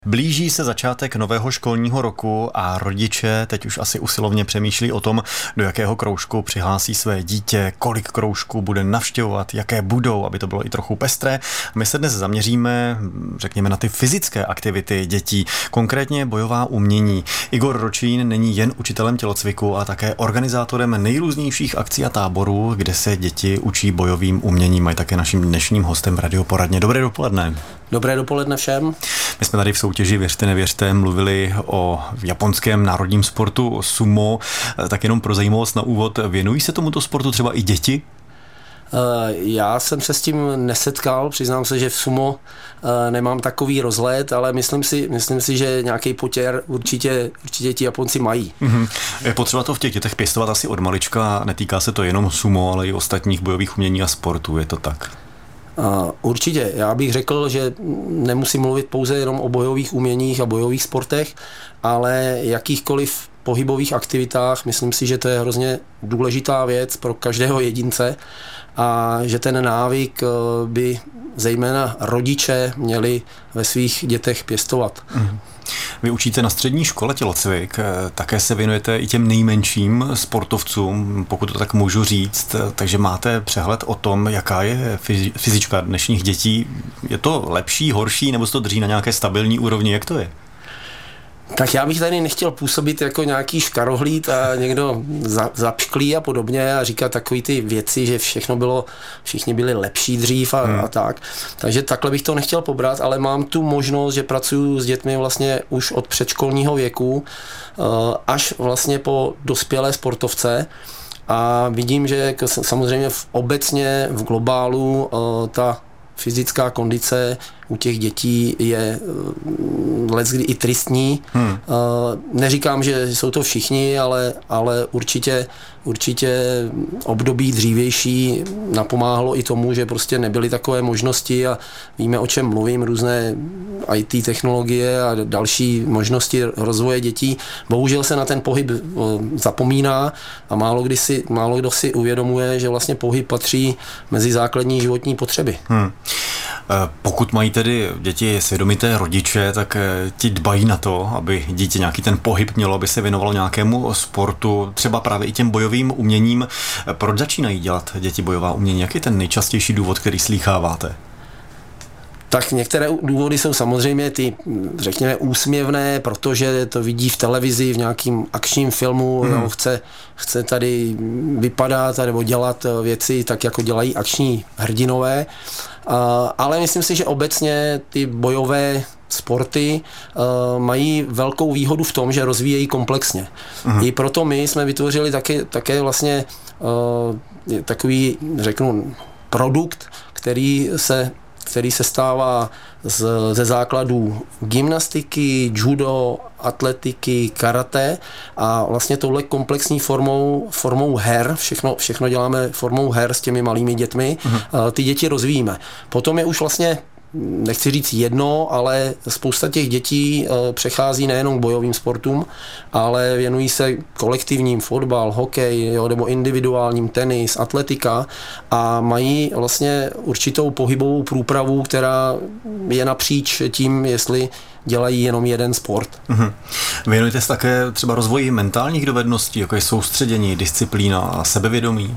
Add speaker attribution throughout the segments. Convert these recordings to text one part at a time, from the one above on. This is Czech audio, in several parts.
Speaker 1: Blíží se začátek nového školního roku a rodiče teď už asi usilovně přemýšlí o tom, do jakého kroužku přihlásí své dítě, kolik kroužků bude navštěvovat, jaké budou, aby to bylo i trochu pestré. My se dnes zaměříme, řekněme, na ty fyzické aktivity dětí, konkrétně bojová umění. Igor Ročín není jen učitelem tělocviku, a také organizátorem nejrůznějších akcí a táborů, kde se děti učí bojovým uměním. A je také naším dnešním hostem v Radioporadně. Dobré dopoledne.
Speaker 2: Dobré dopoledne všem.
Speaker 1: My jsme tady v soutěži Věřte, nevěřte mluvili o japonském národním sportu sumo. Tak jenom pro zajímavost na úvod, věnují se tomuto sportu třeba i děti?
Speaker 2: Já jsem se s tím nesetkal, přiznám se, že v sumo nemám takový rozhled, ale myslím si, že nějaký potěr určitě ti Japonci mají.
Speaker 1: Je potřeba to v těch dětech pěstovat asi od malička, netýká se to jenom sumo, ale i ostatních bojových umění a sportů, je to tak?
Speaker 2: Určitě. Já bych řekl, že nemusím mluvit pouze jenom o bojových uměních a bojových sportech, ale jakýchkoliv pohybových aktivitách. Myslím si, že to je hrozně důležitá věc pro každého jedince a že ten návyk by zejména rodiče měli ve svých dětech pěstovat.
Speaker 1: Vy učíte na střední škole tělocvik, také se věnujete i těm nejmenším sportovcům, pokud to tak můžu říct, takže máte přehled o tom, jaká je fyzička dnešních dětí. Je to lepší, horší, nebo se to drží na nějaké stabilní úrovni, jak to je?
Speaker 2: Tak já bych tady nechtěl působit jako nějaký škarohlíd a někdo zapšklí a podobně a říkat takový ty věci, že všichni byli lepší dřív a tak. Takže takhle bych to nechtěl pobrat, ale mám tu možnost, že pracuji s dětmi vlastně už od předškolního věku až vlastně po dospělé sportovce. A vidím, že samozřejmě obecně v globálu ta fyzická kondice u těch dětí je leckdy i tristní. Neříkám, že jsou to všichni, ale určitě období dřívější napomáhalo i tomu, že prostě nebyly takové možnosti a víme, o čem mluvím, různé IT technologie a další možnosti rozvoje dětí. Bohužel se na ten pohyb zapomíná a málo kdo si uvědomuje, že vlastně pohyb patří mezi základní životní potřeby.
Speaker 1: Pokud mají tedy děti svědomité rodiče, tak ti dbají na to, aby dítě nějaký ten pohyb mělo, aby se věnovalo nějakému sportu, třeba právě i těm bojovým uměním. Proč začínají dělat děti bojová umění? Jaký je ten nejčastější důvod, který slýcháváte?
Speaker 2: Tak některé důvody jsou samozřejmě ty, řekněme, úsměvné, protože to vidí v televizi, v nějakým akčním filmu, chce tady vypadat nebo dělat věci tak, jako dělají akční hrdinové. Ale myslím si, že obecně ty bojové sporty mají velkou výhodu v tom, že rozvíjejí komplexně. I proto my jsme vytvořili také vlastně takový, řeknu, produkt, který se stává ze základů gymnastiky, judo, atletiky, karate a vlastně touhle komplexní formou her, všechno děláme formou her s těmi malými dětmi, ty děti rozvíjíme. Potom je už vlastně, nechci říct jedno, ale spousta těch dětí přechází nejenom k bojovým sportům, ale věnují se kolektivním fotbal, hokej, nebo individuálním tenis, atletika a mají vlastně určitou pohybovou průpravu, která je napříč tím, jestli dělají jenom jeden sport.
Speaker 1: Věnujete se také třeba rozvoji mentálních dovedností, jako je soustředění, disciplína a sebevědomí?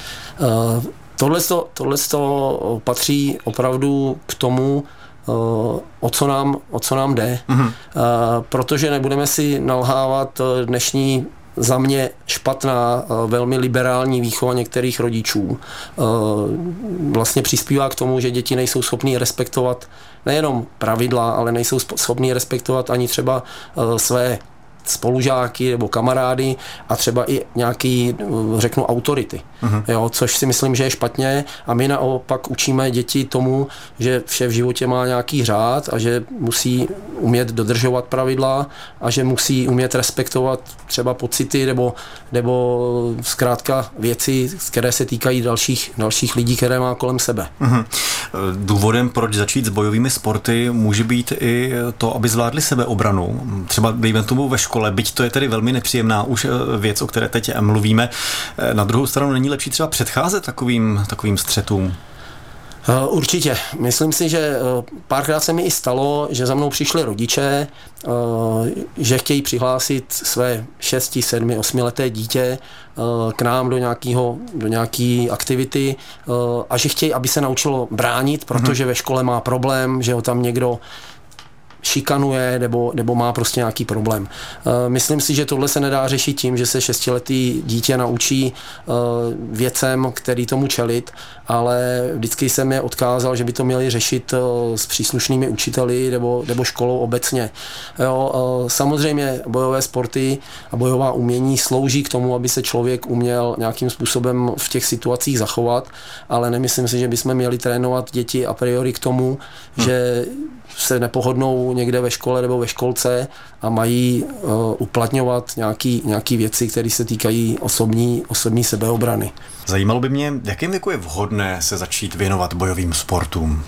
Speaker 2: Tohle patří opravdu k tomu, o co nám jde, protože nebudeme si nalhávat dnešní za mě špatná, velmi liberální výchova některých rodičů. Vlastně přispívá k tomu, že děti nejsou schopní respektovat nejenom pravidla, ale nejsou schopní respektovat ani třeba své spolužáky nebo kamarády a třeba i nějaký, řeknu, autority. Jo, což si myslím, že je špatně a my naopak učíme děti tomu, že vše v životě má nějaký řád a že musí umět dodržovat pravidla a že musí umět respektovat třeba pocity nebo zkrátka věci, které se týkají dalších lidí, které má kolem sebe.
Speaker 1: Důvodem, proč začít s bojovými sporty, může být i to, aby zvládli sebeobranu. Třeba dejme tomu ve škole, byť to je tedy velmi nepříjemná už věc, o které teď mluvíme. Na druhou stranu není lepší třeba předcházet takovým střetům?
Speaker 2: Určitě. Myslím si, že párkrát se mi i stalo, že za mnou přišli rodiče, že chtějí přihlásit své 6, 7, 8 leté dítě k nám do nějaké aktivity a že chtějí, aby se naučilo bránit, protože ve škole má problém, že ho tam někdo šikanuje nebo má prostě nějaký problém. Myslím si, že tohle se nedá řešit tím, že se 6letý dítě naučí věcem, který tomu čelit, ale vždycky jsem je odkázal, že by to měli řešit s příslušnými učiteli nebo školou obecně. Jo, samozřejmě bojové sporty a bojová umění slouží k tomu, aby se člověk uměl nějakým způsobem v těch situacích zachovat, ale nemyslím si, že bychom měli trénovat děti a priori k tomu, že se nepohodnou někde ve škole nebo ve školce a mají uplatňovat nějaký věci, které se týkají osobní sebeobrany.
Speaker 1: Zajímalo by mě, v jakém věku je vhodné se začít věnovat bojovým sportům?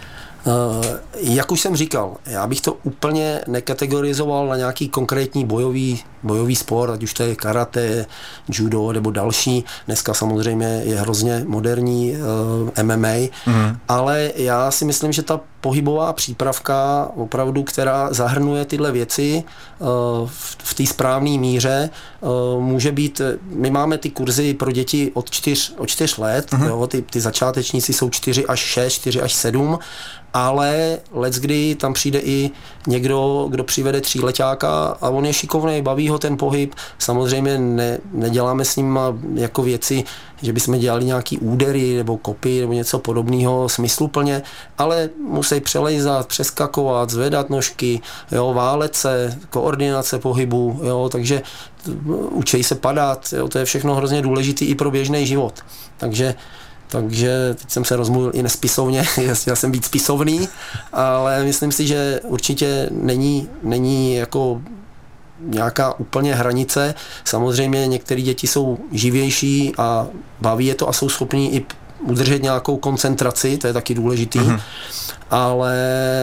Speaker 2: Jak už jsem říkal, já bych to úplně nekategorizoval na nějaký konkrétní bojový sport, ať už to je karate, judo nebo další. Dneska samozřejmě je hrozně moderní MMA, ale já si myslím, že ta pohybová přípravka opravdu, která zahrnuje tyhle věci v té správné míře, může být, my máme ty kurzy pro děti od 4 let, jo, ty začátečníci jsou 4 až 6, 4 až 7, ale leckdy tam přijde i někdo, kdo přivede 3letáka a on je šikovnej, baví ho ten pohyb. Samozřejmě neděláme s ním jako věci, že bychom dělali nějaký údery nebo kopy nebo něco podobného smysluplně, ale musí přelejzat, přeskakovat, zvedat nožky, jo, válet se, koordinace pohybu, jo, takže učí se padat, jo, to je všechno hrozně důležitý i pro běžný život. Takže teď jsem se rozmluvil i nespisovně, chtěl jsem být spisovný, ale myslím si, že určitě není jako nějaká úplně hranice. Samozřejmě některé děti jsou živější a baví je to a jsou schopní i udržet nějakou koncentraci, to je taky důležitý, ale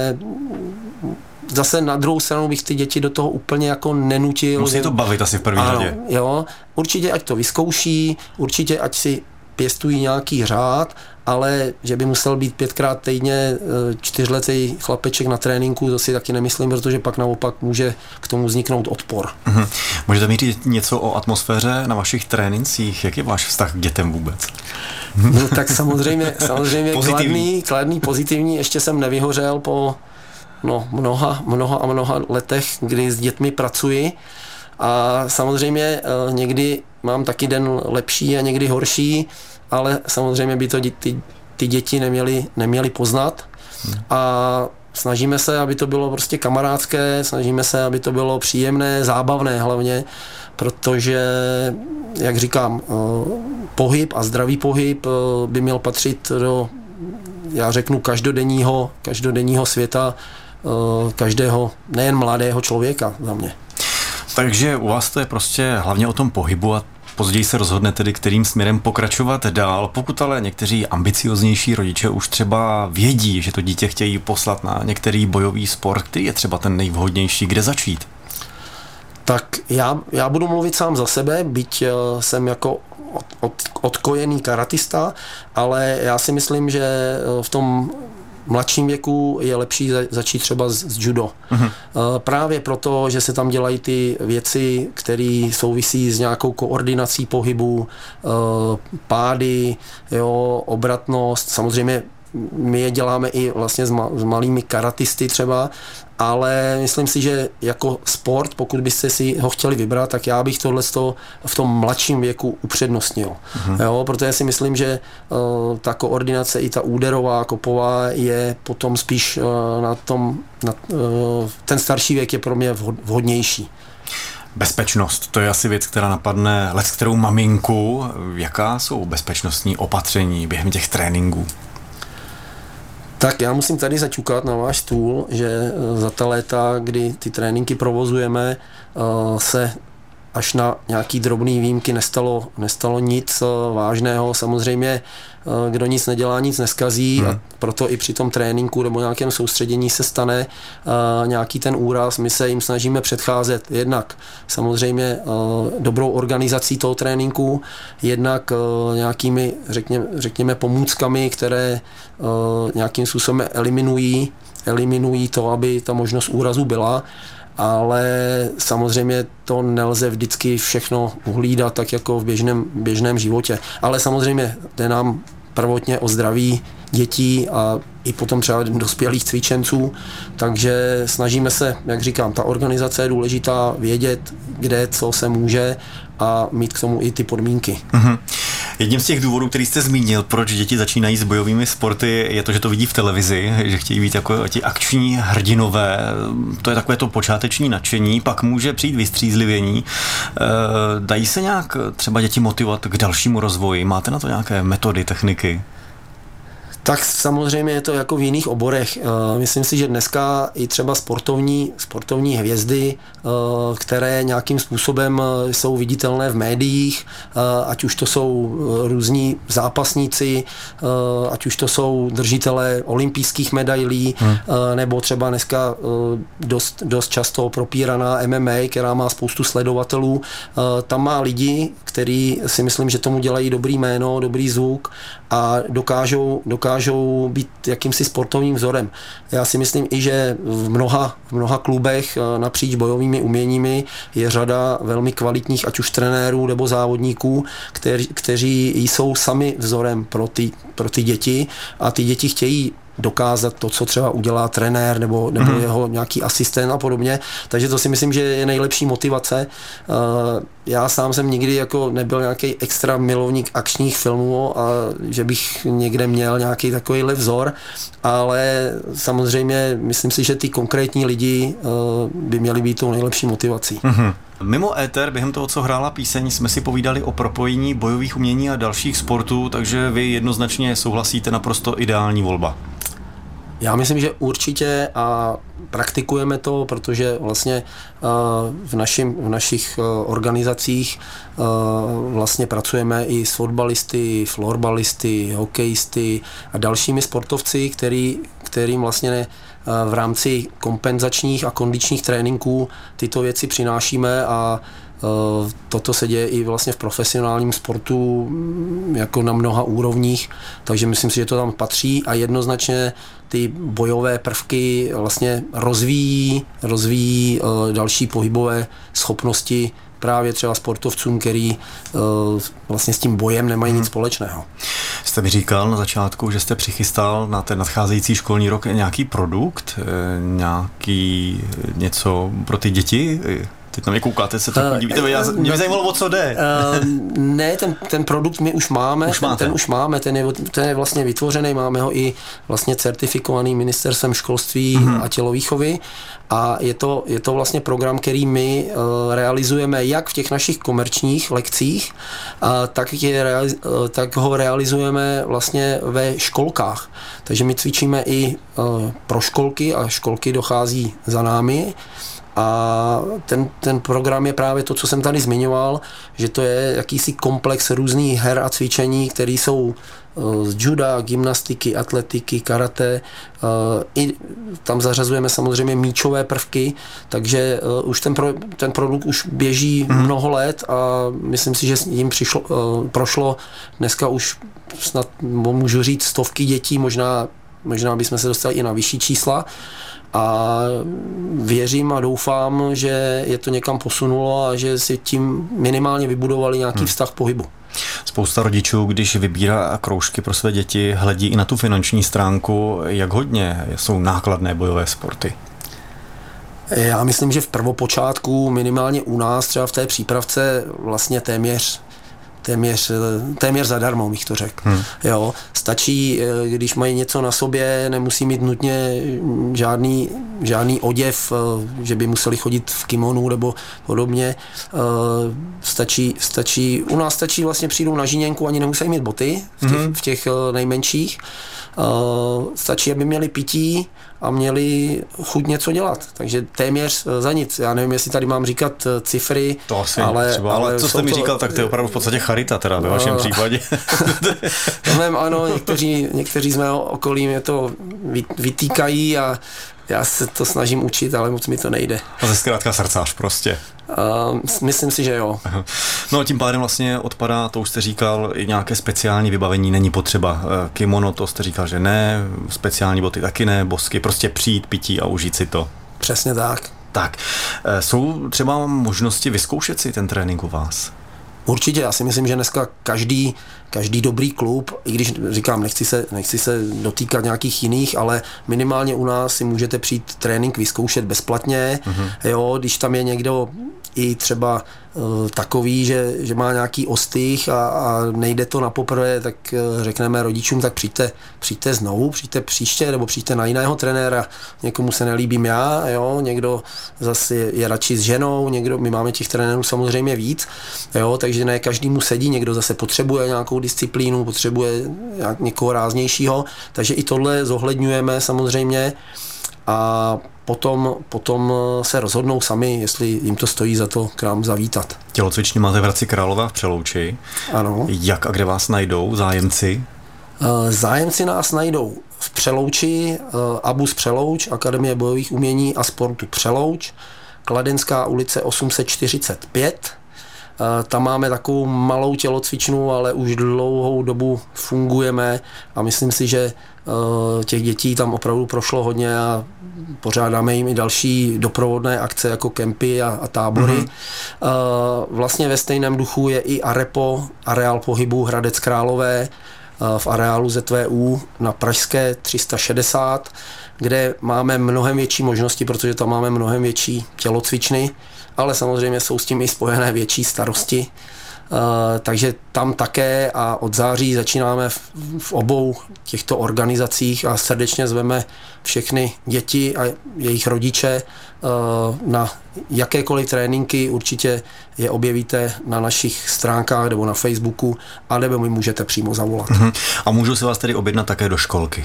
Speaker 2: zase na druhou stranu bych ty děti do toho úplně jako nenutil.
Speaker 1: Musí to bavit asi v první řadě.
Speaker 2: Jo, určitě ať to vyzkouší, určitě ať si pěstují nějaký řád, ale že by musel být 5krát týdně 4letý chlapeček na tréninku, to si taky nemyslím, protože pak naopak může k tomu vzniknout odpor.
Speaker 1: Můžete mi říct něco o atmosféře na vašich trénincích? Jak je váš vztah k dětem vůbec?
Speaker 2: No, tak samozřejmě kladný, pozitivní. Ještě jsem nevyhořel po mnoha letech, kdy s dětmi pracuji. A samozřejmě někdy mám taky den lepší a někdy horší, ale samozřejmě by to ty děti neměly poznat. A snažíme se, aby to bylo prostě kamarádské, snažíme se, aby to bylo příjemné, zábavné hlavně, protože, jak říkám, pohyb a zdravý pohyb by měl patřit do, já řeknu, každodenního světa každého, nejen mladého člověka za mě.
Speaker 1: Takže u vás to je prostě hlavně o tom pohybu a později se rozhodne tedy, kterým směrem pokračovat dál. Pokud ale někteří ambicioznější rodiče už třeba vědí, že to dítě chtějí poslat na některý bojový sport, který je třeba ten nejvhodnější, kde začít?
Speaker 2: Tak já budu mluvit sám za sebe, byť jsem jako odkojený karatista, ale já si myslím, že v tom mladším věku je lepší začít třeba s judo. Právě proto, že se tam dělají ty věci, které souvisí s nějakou koordinací pohybu, pády, jo, obratnost. Samozřejmě my je děláme i vlastně s malými karatisty třeba, ale myslím si, že jako sport, pokud byste si ho chtěli vybrat, tak já bych tohle v tom mladším věku upřednostnil. Jo, protože si myslím, že ta koordinace i ta úderová, kopová je potom spíš ten starší věk je pro mě vhodnější.
Speaker 1: Bezpečnost, to je asi věc, která napadne leckterou maminku. Jaká jsou bezpečnostní opatření během těch tréninků?
Speaker 2: Tak já musím tady zaťukat na váš stůl, že za ta léta, kdy ty tréninky provozujeme, se až na nějaký drobný výjimky nestalo nic vážného. Samozřejmě, kdo nic nedělá, nic neskazí a proto i při tom tréninku nebo nějakém soustředění se stane nějaký ten úraz. My se jim snažíme předcházet jednak samozřejmě dobrou organizací toho tréninku, jednak nějakými, řekněme, pomůckami, které nějakým způsobem eliminují to, aby ta možnost úrazu byla, ale samozřejmě to nelze vždycky všechno uhlídat tak jako v běžném životě. Ale samozřejmě jde nám prvotně o zdraví dětí a i potom třeba dospělých cvičenců, takže snažíme se, jak říkám, ta organizace je důležitá, vědět, kde, co se může a mít k tomu i ty podmínky.
Speaker 1: Mm-hmm. Jedním z těch důvodů, který jste zmínil, proč děti začínají s bojovými sporty, je to, že to vidí v televizi, že chtějí být jako ti akční hrdinové, to je takové to počáteční nadšení, pak může přijít vystřízlivění. Dají se nějak třeba děti motivovat k dalšímu rozvoji? Máte na to nějaké metody, techniky?
Speaker 2: Tak samozřejmě je to jako v jiných oborech. Myslím si, že dneska i třeba sportovní hvězdy, které nějakým způsobem jsou viditelné v médiích, ať už to jsou různí zápasníci, ať už to jsou držitelé olympijských medailí, nebo třeba dneska dost často propíraná MMA, která má spoustu sledovatelů. Tam má lidi, kteří si myslím, že tomu dělají dobrý jméno, dobrý zvuk a dokážou být jakýmsi sportovním vzorem. Já si myslím i, že v mnoha klubech napříč bojovými uměními je řada velmi kvalitních, ať už trenérů nebo závodníků, kteří jsou sami vzorem pro ty děti a ty děti chtějí dokázat to, co třeba udělá trenér nebo jeho nějaký asistent a podobně. Takže to si myslím, že je nejlepší motivace. Já sám jsem nikdy jako nebyl nějaký extra milovník akčních filmů a že bych někde měl nějaký takovýhle vzor, ale samozřejmě myslím si, že ty konkrétní lidi by měli být tou nejlepší motivací.
Speaker 1: Mm-hmm. Mimo éter, během toho, co hrála píseň, jsme si povídali o propojení bojových umění a dalších sportů, takže vy jednoznačně souhlasíte, naprosto ideální volba.
Speaker 2: Já myslím, že určitě a praktikujeme to, protože vlastně v našich organizacích vlastně pracujeme i s fotbalisty, florbalisty, hokejisty a dalšími sportovci, kterým vlastně v rámci kompenzačních a kondičních tréninků tyto věci přinášíme a toto se děje i vlastně v profesionálním sportu jako na mnoha úrovních, takže myslím si, že to tam patří a jednoznačně ty bojové prvky vlastně rozvíjí další pohybové schopnosti právě třeba sportovcům, který vlastně s tím bojem nemají nic společného.
Speaker 1: Jste mi říkal na začátku, že jste přichystal na ten nadcházející školní rok nějaký produkt, nějaký něco pro ty děti? Teď na mě koukáte, se trochu divíte, mě by zajímalo, o co jde.
Speaker 2: Ne, ten produkt my už máme, ten je vlastně vytvořený, máme ho i vlastně certifikovaný ministerstvem školství a tělovýchovy a je to vlastně program, který my realizujeme jak v těch našich komerčních lekcích, tak ho realizujeme vlastně ve školkách. Takže my cvičíme i pro školky a školky dochází za námi. A ten program je právě to, co jsem tady zmiňoval, že to je jakýsi komplex různých her a cvičení, které jsou z juda, gymnastiky, atletiky, karate. I tam zařazujeme samozřejmě míčové prvky, takže už ten produkt už běží mnoho let a myslím si, že jim prošlo dneska už snad můžu říct stovky dětí, možná bychom se dostali i na vyšší čísla. A věřím a doufám, že je to někam posunulo a že si tím minimálně vybudovali nějaký vztah k pohybu.
Speaker 1: Spousta rodičů, když vybírá kroužky pro své děti, hledí i na tu finanční stránku, jak hodně jsou nákladné bojové sporty.
Speaker 2: Já myslím, že v prvopočátku minimálně u nás třeba v té přípravce vlastně téměř zadarmo, bych to řekl. Jo, stačí, když mají něco na sobě, nemusí mít nutně žádný oděv, že by museli chodit v kimonu nebo podobně. U nás stačí vlastně přijdou na žíněnku, ani nemusí mít boty v těch nejmenších. Stačí, aby měli pití a měli chuť něco dělat. Takže téměř za nic. Já nevím, jestli tady mám říkat cifry,
Speaker 1: to asi třeba, ale co jste mi říkal, tak to je opravdu v podstatě charita teda ve vašem případě.
Speaker 2: Ano, někteří z mého okolí mě to vytýkají a já se to snažím učit, ale moc mi to nejde.
Speaker 1: A ze zkrátka srdcář prostě.
Speaker 2: Myslím si, že jo.
Speaker 1: No a tím pádem vlastně odpadá, to už jste říkal, i nějaké speciální vybavení není potřeba. Kimono, to jste říkal, že ne, speciální boty taky ne, bosky, prostě přijít, pití a užít si to.
Speaker 2: Přesně tak.
Speaker 1: Tak, jsou třeba možnosti vyzkoušet si ten trénink u vás?
Speaker 2: Určitě, já si myslím, že dneska každý dobrý klub, i když říkám, nechci se dotýkat nějakých jiných, ale minimálně u nás si můžete přijít trénink vyzkoušet bezplatně, jo, když tam je někdo i třeba takový, že má nějaký ostych a nejde to na poprvé, tak řekneme rodičům, tak přijďte znovu, přijďte příště, nebo přijďte na jiného trenéra, někomu se nelíbím já, jo, někdo zase je radši s ženou, my máme těch trenérů samozřejmě víc, jo, takže ne každému sedí, někdo zase potřebuje nějakou disciplínu, potřebuje někoho ráznějšího, takže i tohle zohledňujeme samozřejmě a potom se rozhodnou sami, jestli jim to stojí za to k nám zavítat.
Speaker 1: Tělocvičně máte v Hradci Králové v Přelouči.
Speaker 2: Ano.
Speaker 1: Jak a kde vás najdou zájemci?
Speaker 2: Zájemci nás najdou v Přelouči, ABUS Přelouč, Akademie bojových umění a sportu Přelouč, Kladenská ulice 845. Tam máme takovou malou tělocvičnu, ale už dlouhou dobu fungujeme a myslím si, že těch dětí tam opravdu prošlo hodně a pořádáme jim i další doprovodné akce jako kempy a tábory. Vlastně ve stejném duchu je i AREPO, areál pohybu Hradec Králové, v areálu ZVU na Pražské 360, kde máme mnohem větší možnosti, protože tam máme mnohem větší tělocvičny, ale samozřejmě jsou s tím i spojené větší starosti. Takže tam také a od září začínáme v obou těchto organizacích a srdečně zveme všechny děti a jejich rodiče na jakékoliv tréninky. Určitě je objevíte na našich stránkách nebo na Facebooku, anebo mi můžete přímo zavolat.
Speaker 1: A můžu si vás tedy objednat také do školky?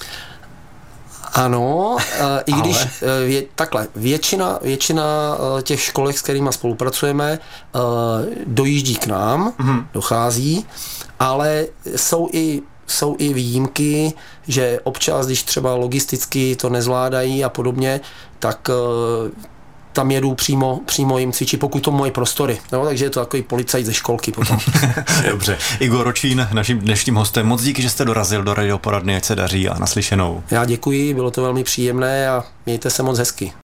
Speaker 2: Ano, i když takhle, většina těch školek, s kterými spolupracujeme, dojíždí k nám, dochází, ale jsou i výjimky, že občas, když třeba logisticky to nezvládají a podobně, tak tam jedu přímo jim cvičit, pokud to mají prostory. No, takže je to takový policajt ze školky potom.
Speaker 1: Dobře. Igor Ročín, naším dnešním hostem. Moc díky, že jste dorazil do radioporadny, ať se daří a naslyšenou.
Speaker 2: Já děkuji, bylo to velmi příjemné a mějte se moc hezky.